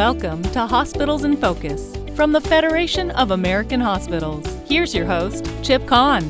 Welcome to Hospitals in Focus from the Federation of American Hospitals. Here's your host, Chip Kahn.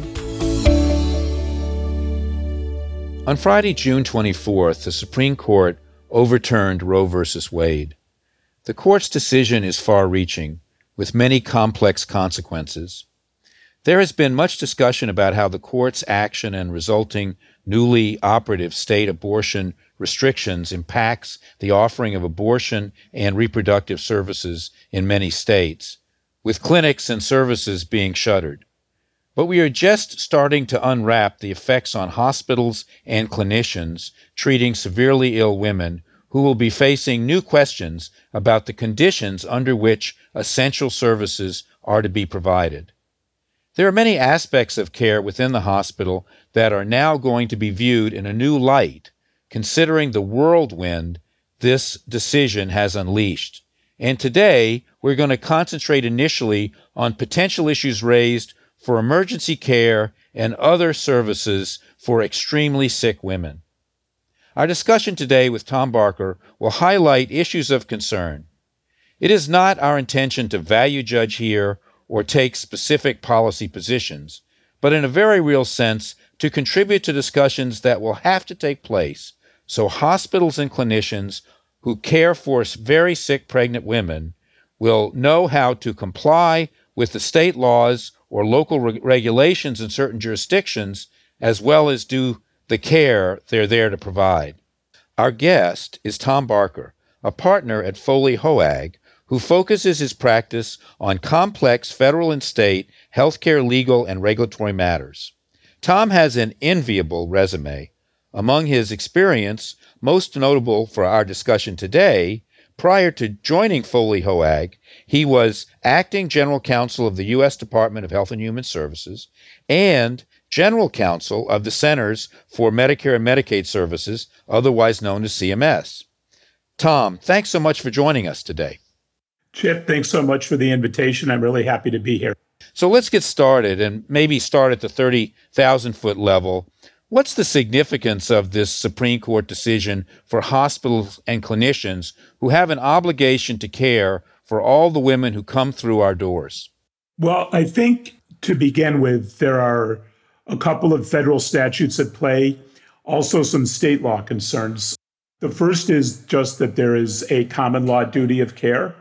On Friday, June 24th, the Supreme Court overturned Roe v. Wade. The court's decision is far-reaching, with many complex consequences. There has been much discussion about how the court's action and resulting newly operative state abortion restrictions impacts the offering of abortion and reproductive services in many states, with clinics and services being shuttered. But we are just starting to unwrap the effects on hospitals and clinicians treating severely ill women who will be facing new questions about the conditions under which essential services are to be provided. There are many aspects of care within the hospital that are now going to be viewed in a new light, considering the whirlwind this decision has unleashed. And today, we're going to concentrate initially on potential issues raised for emergency care and other services for extremely sick women. Our discussion today with Tom Barker will highlight issues of concern. It is not our intention to value judge here or take specific policy positions, but in a very real sense, to contribute to discussions that will have to take place so hospitals and clinicians who care for very sick pregnant women will know how to comply with the state laws or local regulations in certain jurisdictions, as well as do the care they're there to provide. Our guest is Tom Barker, a partner at Foley Hoag, who focuses his practice on complex federal and state healthcare legal and regulatory matters. Tom has an enviable resume. Among his experience, most notable for our discussion today, prior to joining Foley Hoag, he was acting general counsel of the U.S. Department of Health and Human Services and general counsel of the Centers for Medicare and Medicaid Services, otherwise known as CMS. Tom, thanks so much for joining us today. Chip, thanks so much for the invitation. I'm really happy to be here. So let's get started and maybe start at the 30,000-foot level. What's the significance of this Supreme Court decision for hospitals and clinicians who have an obligation to care for all the women who come through our doors? Well, I think to begin with, there are a couple of federal statutes at play, also some state law concerns. The first is just that there is a common law duty of care.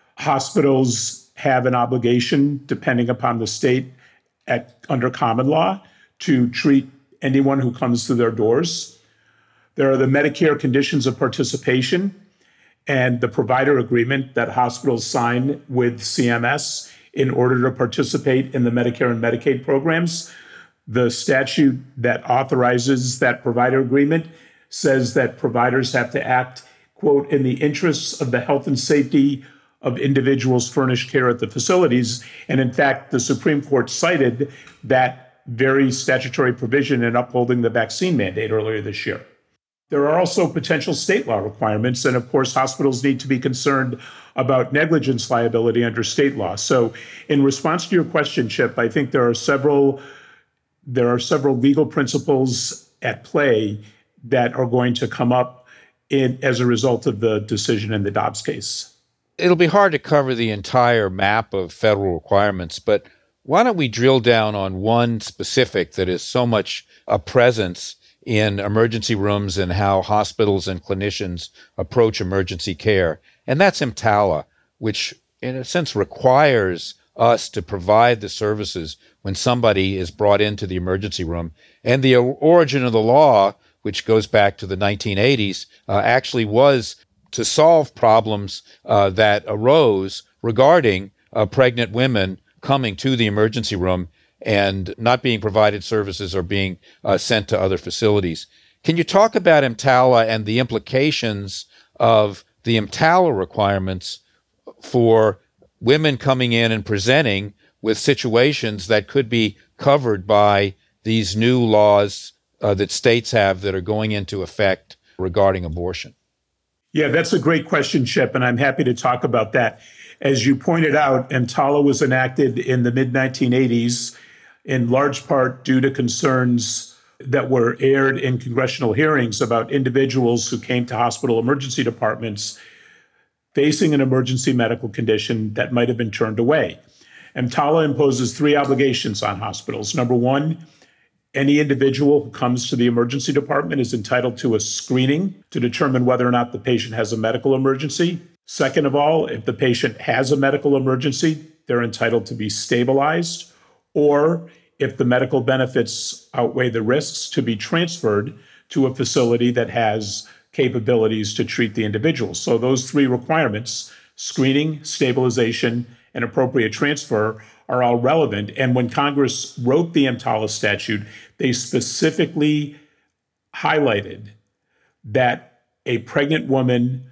Hospitals have an obligation, depending upon the state, under common law, to treat anyone who comes through their doors. There are the Medicare conditions of participation and the provider agreement that hospitals sign with CMS in order to participate in the Medicare and Medicaid programs. The statute that authorizes that provider agreement says that providers have to act, quote, in the interests of the health and safety of individuals furnished care at the facilities. And in fact, the Supreme Court cited that very statutory provision in upholding the vaccine mandate earlier this year. There are also potential state law requirements. And of course, hospitals need to be concerned about negligence liability under state law. So in response to your question, Chip, I think there are several legal principles at play that are going to come up as a result of the decision in the Dobbs case. It'll be hard to cover the entire map of federal requirements, but why don't we drill down on one specific that is so much a presence in emergency rooms and how hospitals and clinicians approach emergency care, and that's EMTALA, which in a sense requires us to provide the services when somebody is brought into the emergency room. And the origin of the law, which goes back to the 1980s, actually was to solve problems that arose regarding pregnant women coming to the emergency room and not being provided services or being sent to other facilities. Can you talk about EMTALA and the implications of the EMTALA requirements for women coming in and presenting with situations that could be covered by these new laws that states have that are going into effect regarding abortion? Yeah, that's a great question, Chip, and I'm happy to talk about that. As you pointed out, EMTALA was enacted in the mid-1980s, in large part due to concerns that were aired in congressional hearings about individuals who came to hospital emergency departments facing an emergency medical condition that might have been turned away. EMTALA imposes 3 obligations on hospitals. Number 1, any individual who comes to the emergency department is entitled to a screening to determine whether or not the patient has a medical emergency. Second of all, if the patient has a medical emergency, they're entitled to be stabilized, or if the medical benefits outweigh the risks, to be transferred to a facility that has capabilities to treat the individual. So those 3 requirements, screening, stabilization, and appropriate transfer, are all relevant. And when Congress wrote the EMTALA statute, they specifically highlighted that a pregnant woman,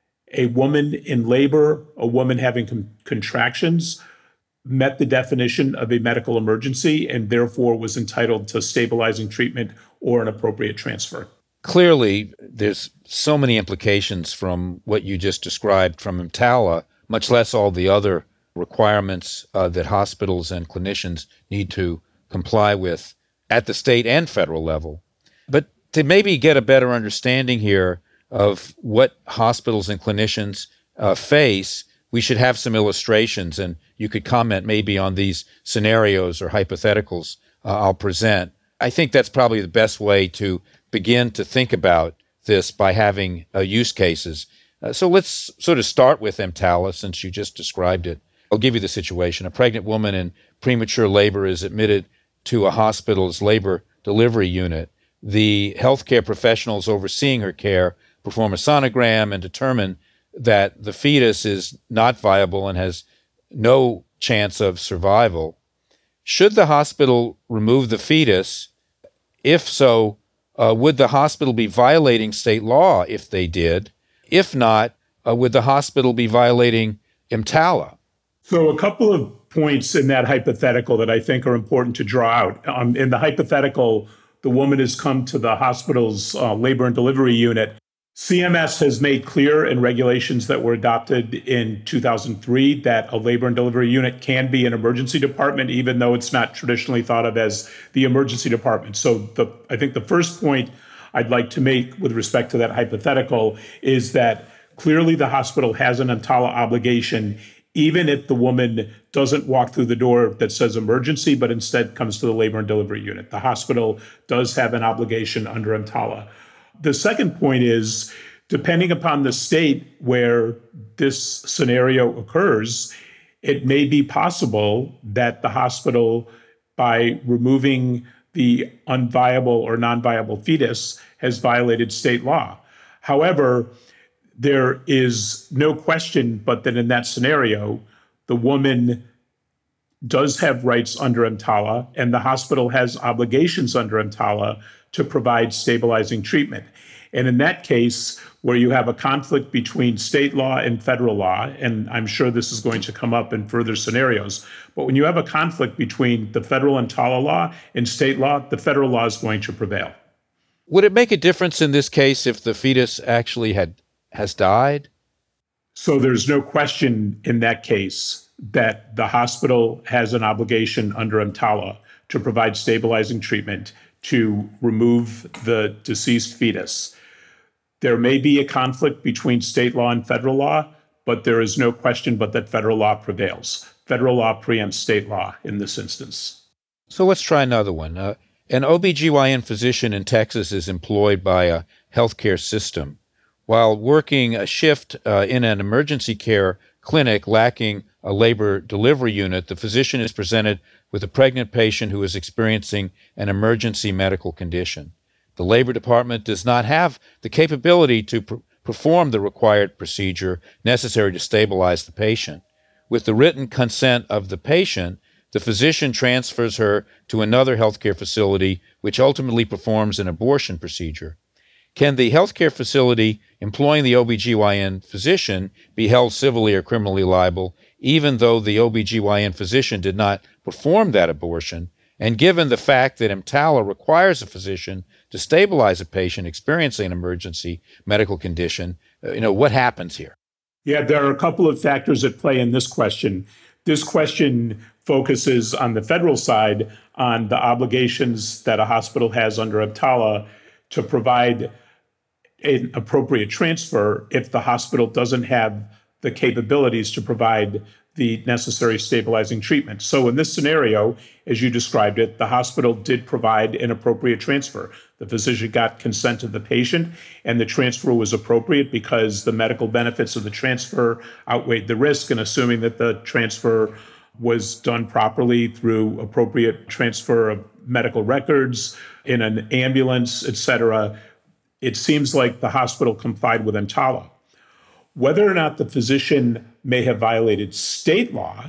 a woman in labor, a woman having contractions, met the definition of a medical emergency and therefore was entitled to stabilizing treatment or an appropriate transfer. Clearly, there's so many implications from what you just described from EMTALA, much less all the other requirements that hospitals and clinicians need to comply with at the state and federal level. But to maybe get a better understanding here of what hospitals and clinicians face, we should have some illustrations, and you could comment maybe on these scenarios or hypotheticals I'll present. I think that's probably the best way to begin to think about this, by having use cases. So let's sort of start with EMTALA, since you just described it. I'll give you the situation. A pregnant woman in premature labor is admitted to a hospital's labor delivery unit. The healthcare professionals overseeing her care perform a sonogram and determine that the fetus is not viable and has no chance of survival. Should the hospital remove the fetus? If so, would the hospital be violating state law if they did? If not, would the hospital be violating EMTALA? So a couple of points in that hypothetical that I think are important to draw out. In the hypothetical, the woman has come to the hospital's labor and delivery unit. CMS has made clear in regulations that were adopted in 2003 that a labor and delivery unit can be an emergency department, even though it's not traditionally thought of as the emergency department. So I think the first point I'd like to make with respect to that hypothetical is that clearly the hospital has an EMTALA obligation, even if the woman doesn't walk through the door that says emergency, but instead comes to the labor and delivery unit. The hospital does have an obligation under EMTALA. The second point is, depending upon the state where this scenario occurs, it may be possible that the hospital, by removing the unviable or non-viable fetus, has violated state law. However, there is no question but that in that scenario, the woman does have rights under EMTALA, and the hospital has obligations under EMTALA to provide stabilizing treatment. And in that case, where you have a conflict between state law and federal law, and I'm sure this is going to come up in further scenarios, but when you have a conflict between the federal EMTALA law and state law, the federal law is going to prevail. Would it make a difference in this case if the fetus actually has died? So there's no question in that case that the hospital has an obligation under EMTALA to provide stabilizing treatment to remove the deceased fetus. There may be a conflict between state law and federal law, but there is no question but that federal law prevails. Federal law preempts state law in this instance. So let's try another one. An OBGYN physician in Texas is employed by a healthcare system. While working a shift in an emergency care clinic lacking a labor delivery unit, the physician is presented with a pregnant patient who is experiencing an emergency medical condition. The labor department does not have the capability to perform the required procedure necessary to stabilize the patient. With the written consent of the patient, the physician transfers her to another healthcare facility, which ultimately performs an abortion procedure. Can the healthcare facility employing the OBGYN physician be held civilly or criminally liable, even though the OBGYN physician did not perform that abortion? And given the fact that EMTALA requires a physician to stabilize a patient experiencing an emergency medical condition, what happens here? Yeah, there are a couple of factors at play in this question. This question focuses on the federal side on the obligations that a hospital has under EMTALA to provide an appropriate transfer if the hospital doesn't have the capabilities to provide the necessary stabilizing treatment. So in this scenario, as you described it, the hospital did provide an appropriate transfer. The physician got consent of the patient, and the transfer was appropriate because the medical benefits of the transfer outweighed the risk. And assuming that the transfer was done properly through appropriate transfer of medical records in an ambulance, et cetera, it seems like the hospital complied with EMTALA. Whether or not the physician may have violated state law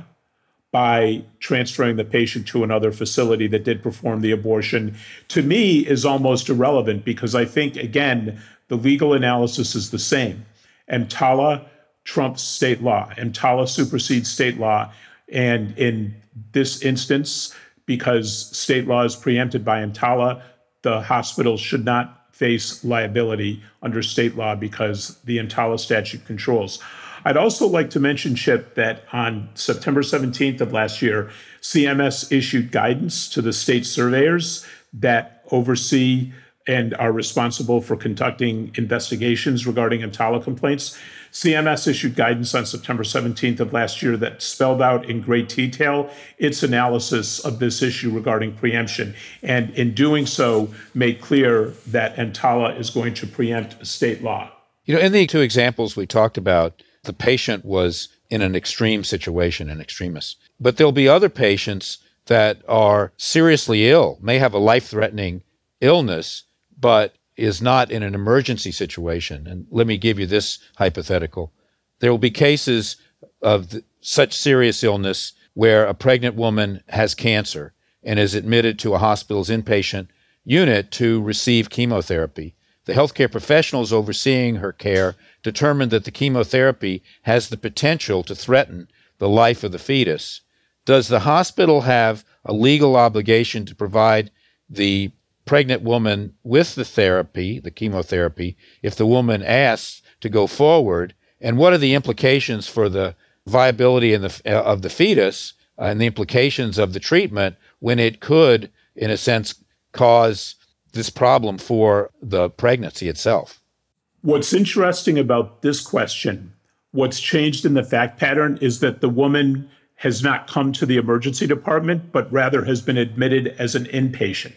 by transferring the patient to another facility that did perform the abortion, to me, is almost irrelevant because I think, again, the legal analysis is the same. EMTALA trumps state law. EMTALA supersedes state law. And in this instance, because state law is preempted by EMTALA, the hospital should not face liability under state law because the EMTALA statute controls. I'd also like to mention, Chip, that on September 17th of last year, CMS issued guidance to the state surveyors that oversee and are responsible for conducting investigations regarding EMTALA complaints. CMS issued guidance on September 17th of last year that spelled out in great detail its analysis of this issue regarding preemption, and in doing so, made clear that EMTALA is going to preempt state law. In the two examples we talked about, the patient was in an extreme situation, an extremis. But there'll be other patients that are seriously ill, may have a life-threatening illness, but is not in an emergency situation. And let me give you this hypothetical. There will be cases of such serious illness where a pregnant woman has cancer and is admitted to a hospital's inpatient unit to receive chemotherapy. The healthcare professionals overseeing her care determined that the chemotherapy has the potential to threaten the life of the fetus. Does the hospital have a legal obligation to provide the pregnant woman with the therapy, the chemotherapy, if the woman asks to go forward? And what are the implications for the viability of the fetus and the implications of the treatment when it could, in a sense, cause this problem for the pregnancy itself? What's interesting about this question, what's changed in the fact pattern, is that the woman has not come to the emergency department, but rather has been admitted as an inpatient.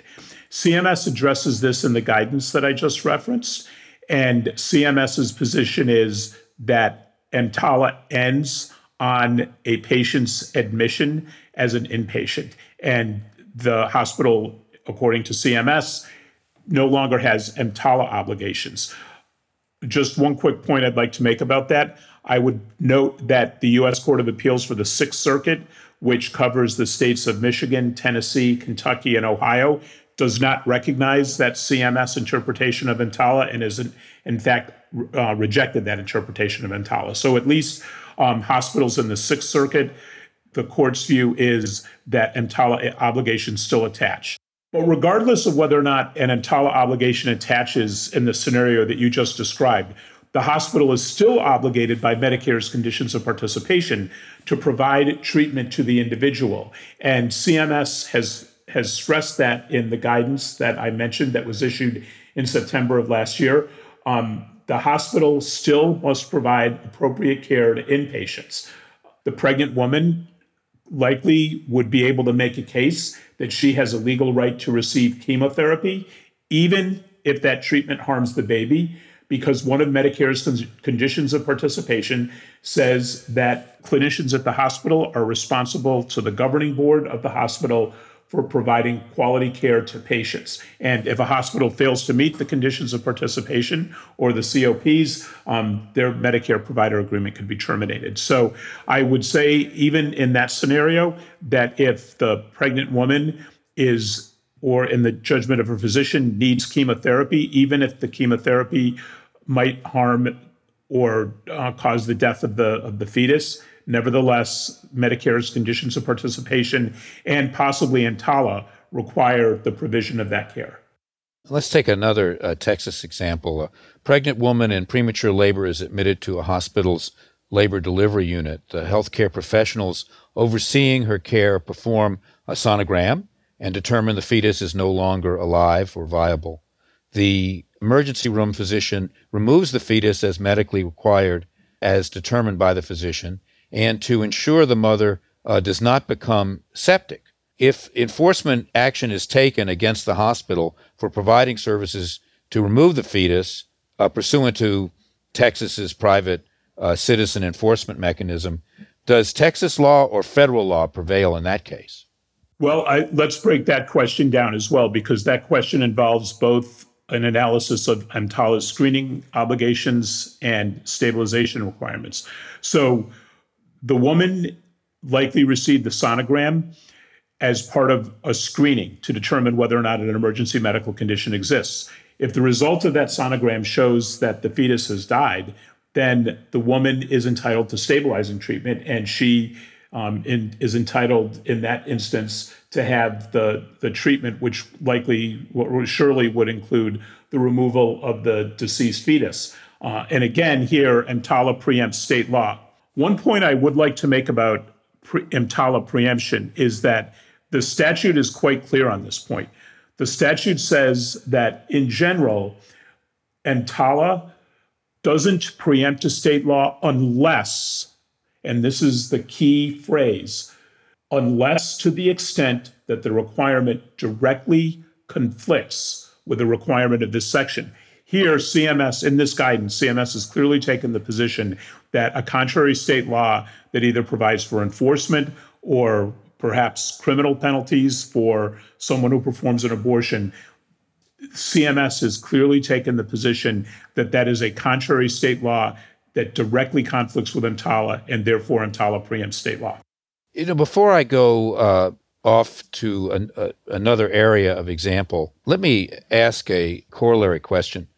CMS addresses this in the guidance that I just referenced, and CMS's position is that EMTALA ends on a patient's admission as an inpatient, and the hospital, according to CMS, no longer has EMTALA obligations. Just one quick point I'd like to make about that. I would note that the U.S. Court of Appeals for the Sixth Circuit, which covers the states of Michigan, Tennessee, Kentucky, and Ohio, does not recognize that CMS interpretation of EMTALA and is, in fact, rejected that interpretation of EMTALA. So at least hospitals in the Sixth Circuit, the court's view is that EMTALA obligations still attach. But regardless of whether or not an EMTALA obligation attaches in the scenario that you just described, the hospital is still obligated by Medicare's conditions of participation to provide treatment to the individual. And CMS has stressed that in the guidance that I mentioned that was issued in September of last year. The hospital still must provide appropriate care to inpatients. The pregnant woman likely would be able to make a case that she has a legal right to receive chemotherapy, even if that treatment harms the baby, because one of Medicare's conditions of participation says that clinicians at the hospital are responsible to the governing board of the hospital for providing quality care to patients. And if a hospital fails to meet the conditions of participation or the COPs, their Medicare provider agreement could be terminated. So I would say, even in that scenario, that if the pregnant woman is, or in the judgment of her physician, needs chemotherapy, even if the chemotherapy might harm or cause the death of the fetus, nevertheless, Medicare's conditions of participation and possibly EMTALA require the provision of that care. Let's take another Texas example. A pregnant woman in premature labor is admitted to a hospital's labor delivery unit. The healthcare professionals overseeing her care perform a sonogram and determine the fetus is no longer alive or viable. The emergency room physician removes the fetus as medically required as determined by the physician, and to ensure the mother does not become septic. If enforcement action is taken against the hospital for providing services to remove the fetus, pursuant to Texas's private citizen enforcement mechanism, does Texas law or federal law prevail in that case? Well, let's break that question down as well, because that question involves both an analysis of EMTALA's screening obligations and stabilization requirements. So the woman likely received the sonogram as part of a screening to determine whether or not an emergency medical condition exists. If the result of that sonogram shows that the fetus has died, then the woman is entitled to stabilizing treatment, and she is entitled in that instance to have the treatment, which surely would include the removal of the deceased fetus. And again, here, EMTALA preempts state law. One point I would like to make about EMTALA preemption is that the statute is quite clear on this point. The statute says that, in general, EMTALA doesn't preempt a state law unless, and this is the key phrase, unless to the extent that the requirement directly conflicts with the requirement of this section. Here, CMS, in this guidance, CMS has clearly taken the position that a contrary state law that either provides for enforcement or perhaps criminal penalties for someone who performs an abortion, CMS has clearly taken the position that that is a contrary state law that directly conflicts with EMTALA, and therefore EMTALA preempts state law. Before I go off to another area of example, let me ask a corollary question.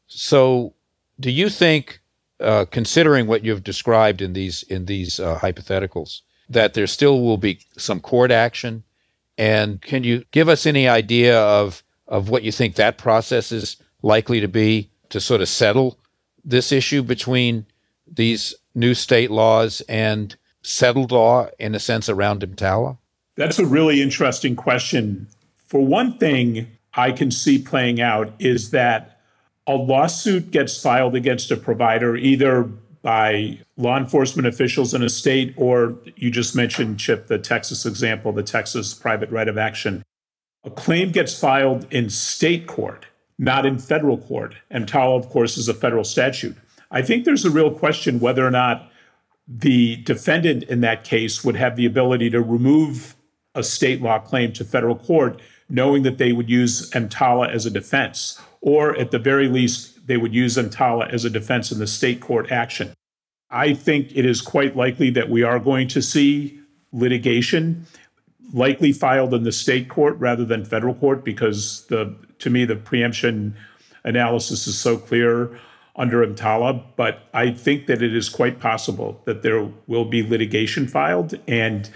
So, do you think, considering what you've described in these hypotheticals, that there still will be some court action? And can you give us any idea of what you think that process is likely to be to sort of settle this issue between these new state laws and settled law, in a sense, around EMTALA? That's a really interesting question. For one thing I can see playing out is that a lawsuit gets filed against a provider either by law enforcement officials in a state, or you just mentioned, Chip, the Texas example, the Texas private right of action. A claim gets filed in state court, not in federal court. EMTALA, of course, is a federal statute. I think there's a real question whether or not the defendant in that case would have the ability to remove a state law claim to federal court, knowing that they would use EMTALA as a defense, or at the very least, they would use EMTALA as a defense in the state court action. I think it is quite likely that we are going to see litigation likely filed in the state court rather than federal court, because to me, the preemption analysis is so clear under EMTALA. But I think that it is quite possible that there will be litigation filed. And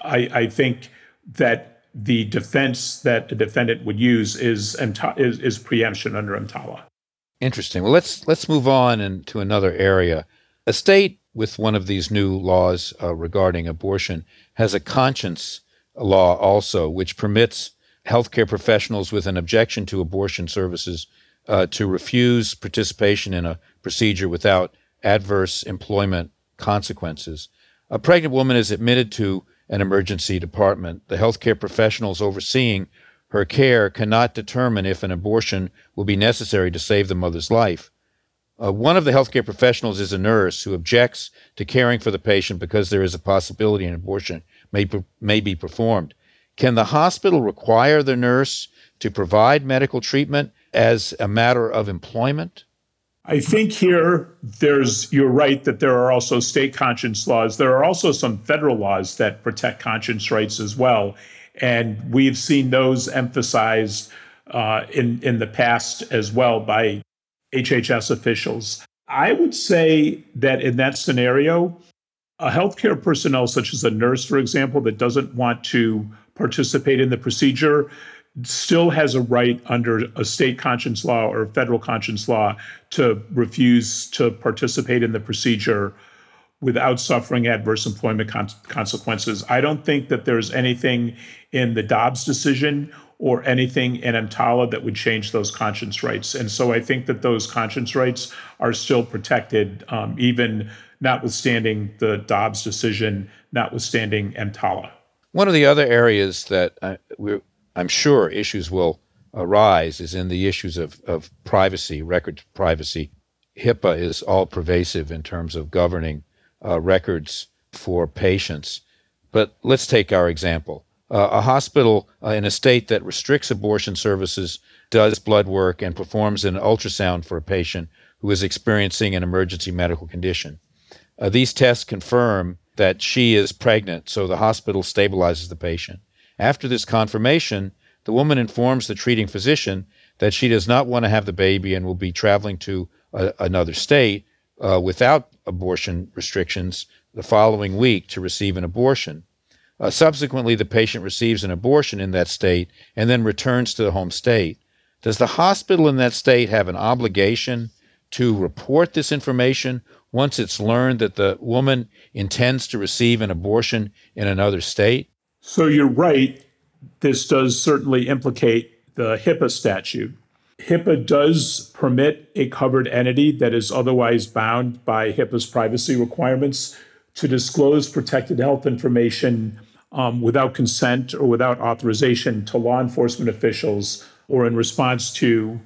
I think that the defense that a defendant would use is preemption under EMTALA. Interesting. Well, let's move on to another area. A state with one of these new laws regarding abortion has a conscience law also, which permits healthcare professionals with an objection to abortion services to refuse participation in a procedure without adverse employment consequences. A pregnant woman is admitted to an emergency department. The healthcare professionals overseeing her care cannot determine if an abortion will be necessary to save the mother's life. One of the healthcare professionals is a nurse who objects to caring for the patient because there is a possibility an abortion may be performed. Can the hospital require the nurse to provide medical treatment as a matter of employment? I think here you're right that there are also state conscience laws. There are also some federal laws that protect conscience rights as well. And we've seen those emphasized in the past as well by HHS officials. I would say that in that scenario, a healthcare personnel such as a nurse, for example, that doesn't want to participate in the procedure still has a right under a state conscience law or a federal conscience law to refuse to participate in the procedure without suffering adverse employment consequences. I don't think that there's anything in the Dobbs decision or anything in EMTALA that would change those conscience rights. And so I think that those conscience rights are still protected, even notwithstanding the Dobbs decision, notwithstanding EMTALA. One of the other areas that I'm sure issues will arise is in the issues of privacy, record privacy. HIPAA is all pervasive in terms of governing records for patients. But let's take our example. A hospital in a state that restricts abortion services does blood work and performs an ultrasound for a patient who is experiencing an emergency medical condition. These tests confirm that she is pregnant, so the hospital stabilizes the patient. After this confirmation, the woman informs the treating physician that she does not want to have the baby and will be traveling to another state without abortion restrictions the following week to receive an abortion. Subsequently, the patient receives an abortion in that state and then returns to the home state. Does the hospital in that state have an obligation to report this information once it's learned that the woman intends to receive an abortion in another state? So you're right. This does certainly implicate the HIPAA statute. HIPAA does permit a covered entity that is otherwise bound by HIPAA's privacy requirements to disclose protected health information without consent or without authorization to law enforcement officials or in response to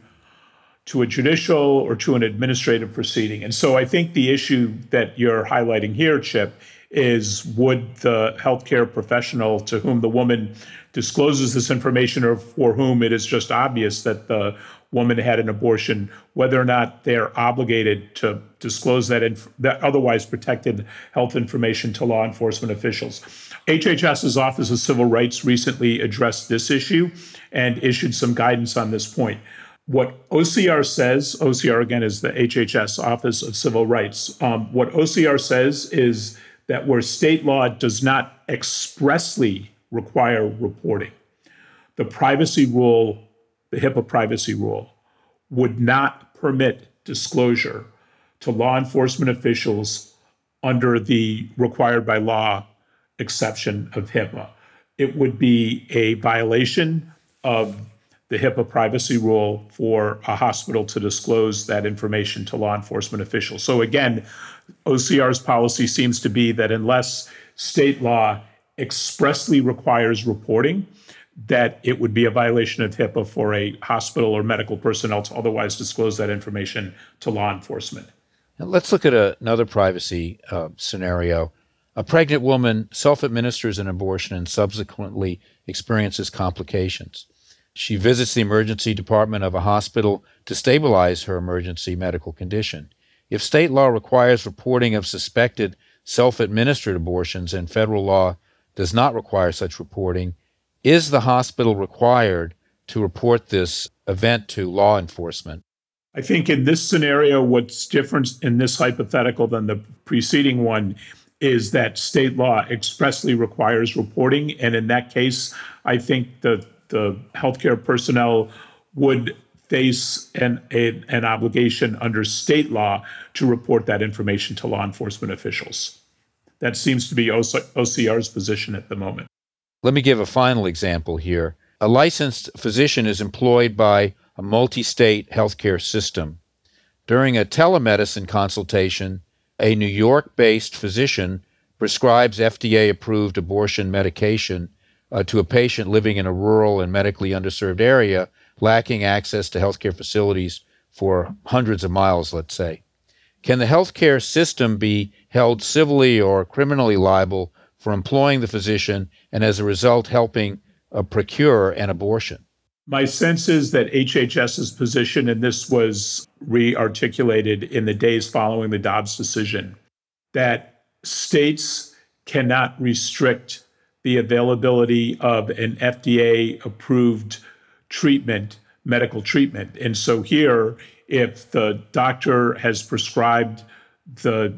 a judicial or to an administrative proceeding. And so I think the issue that you're highlighting here, Chip, is would the healthcare professional to whom the woman discloses this information or for whom it is just obvious that the woman had an abortion, whether or not they're obligated to disclose that otherwise protected health information to law enforcement officials. HHS's Office of Civil Rights recently addressed this issue and issued some guidance on this point. What OCR says, OCR again is the HHS Office of Civil Rights. What OCR says is that where state law does not expressly require reporting, the privacy rule, the HIPAA privacy rule, would not permit disclosure to law enforcement officials under the required by law exception of HIPAA. It would be a violation of the HIPAA privacy rule for a hospital to disclose that information to law enforcement officials. So again, OCR's policy seems to be that unless state law expressly requires reporting, that it would be a violation of HIPAA for a hospital or medical personnel to otherwise disclose that information to law enforcement. Now let's look at another privacy scenario. A pregnant woman self-administers an abortion and subsequently experiences complications. She visits the emergency department of a hospital to stabilize her emergency medical condition. If state law requires reporting of suspected self-administered abortions and federal law does not require such reporting, is the hospital required to report this event to law enforcement? I think in this scenario, what's different in this hypothetical than the preceding one is that state law expressly requires reporting. And in that case, I think the healthcare personnel would face an obligation under state law to report that information to law enforcement officials. That seems to be OCR's position at the moment. Let me give a final example here. A licensed physician is employed by a multi-state healthcare system. During a telemedicine consultation, a New York-based physician prescribes FDA-approved abortion medication to a patient living in a rural and medically underserved area, lacking access to healthcare facilities for hundreds of miles, let's say. Can the healthcare system be held civilly or criminally liable for employing the physician and as a result helping procure an abortion? My sense is that HHS's position, and this was re-articulated in the days following the Dobbs decision, that states cannot restrict the availability of an FDA-approved treatment, medical treatment. And so here, if the doctor has prescribed the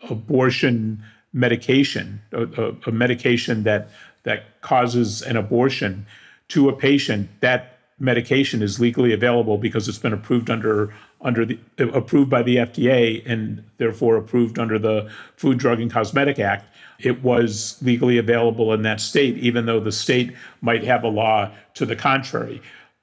abortion medication, a medication that causes an abortion to a patient, that medication is legally available because it's been approved under approved by the FDA and therefore approved under the Food, Drug, and Cosmetic Act, it was legally available in that state, even though the state might have a law to the contrary.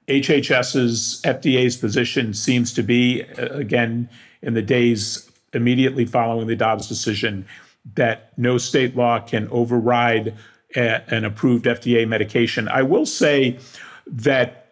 HHS's FDA's position seems to be, again, in the days immediately following the Dobbs decision, that no state law can override an approved FDA medication. I will say that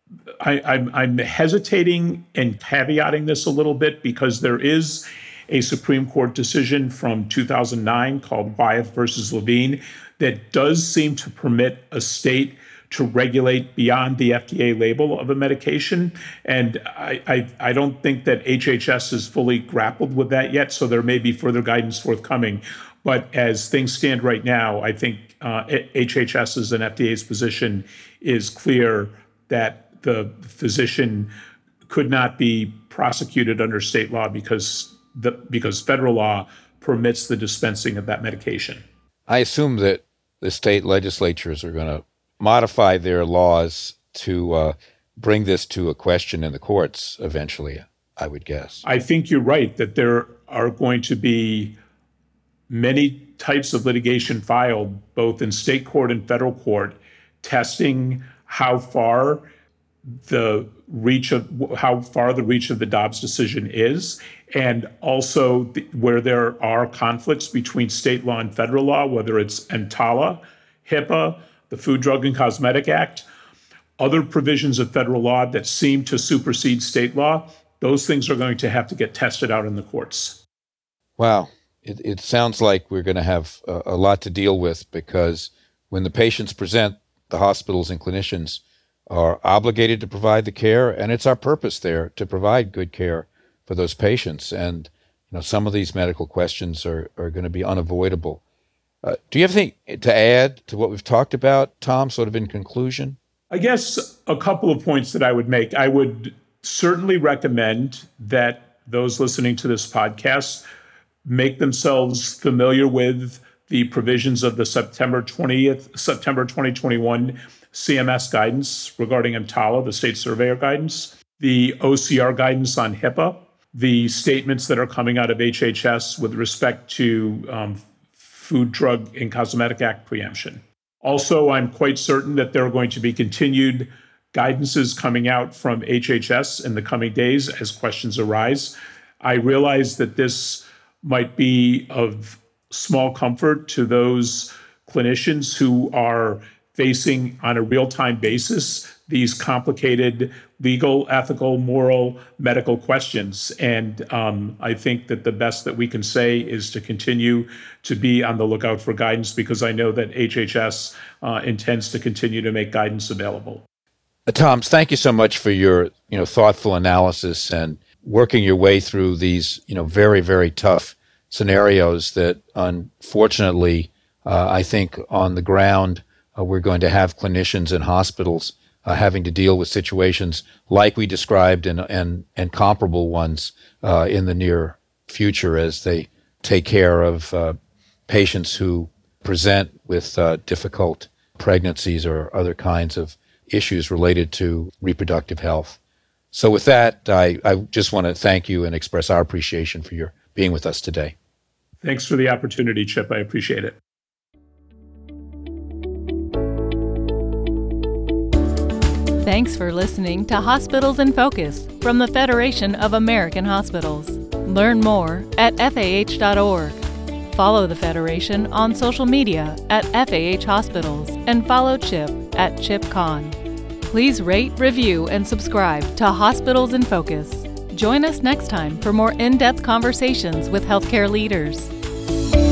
I'm hesitating and caveating this a little bit because there is a Supreme Court decision from 2009 called Wyeth versus Levine that does seem to permit a state to regulate beyond the FDA label of a medication. And I don't think that HHS has fully grappled with that yet, so there may be further guidance forthcoming. But as things stand right now, I think HHS's and FDA's position is clear that the physician could not be prosecuted under state law because federal law permits the dispensing of that medication. I assume that the state legislatures are going to modify their laws to bring this to a question in the courts eventually, I would guess. I think you're right that there are going to be many types of litigation filed, both in state court and federal court, testing how far the reach of the Dobbs decision is, and also where there are conflicts between state law and federal law, whether it's EMTALA, HIPAA, the Food, Drug, and Cosmetic Act, other provisions of federal law that seem to supersede state law. Those things are going to have to get tested out in the courts. Wow. It sounds like we're going to have a lot to deal with, because when the patients present, the hospitals and clinicians are obligated to provide the care, and it's our purpose there to provide good care for those patients. And some of these medical questions are going to be unavoidable. Do you have anything to add to what we've talked about, Tom, sort of in conclusion? I guess a couple of points that I would make. I would certainly recommend that those listening to this podcast make themselves familiar with the provisions of the September 2021 CMS guidance regarding EMTALA, the state surveyor guidance, the OCR guidance on HIPAA, the statements that are coming out of HHS with respect to Food, Drug, and Cosmetic Act preemption. Also, I'm quite certain that there are going to be continued guidances coming out from HHS in the coming days as questions arise. I realize that this might be of small comfort to those clinicians who are facing on a real-time basis these complicated legal, ethical, moral, medical questions. And I think that the best that we can say is to continue to be on the lookout for guidance, because I know that HHS intends to continue to make guidance available. Tom, thank you so much for your thoughtful analysis and working your way through these very, very tough scenarios that unfortunately I think on the ground we're going to have clinicians and hospitals having to deal with situations like we described and comparable ones in the near future as they take care of patients who present with difficult pregnancies or other kinds of issues related to reproductive health. So with that, I just want to thank you and express our appreciation for your being with us today. Thanks for the opportunity, Chip. I appreciate it. Thanks for listening to Hospitals in Focus from the Federation of American Hospitals. Learn more at FAH.org. Follow the Federation on social media at FAH Hospitals and follow Chip at ChipCon. Please rate, review, and subscribe to Hospitals in Focus. Join us next time for more in-depth conversations with healthcare leaders.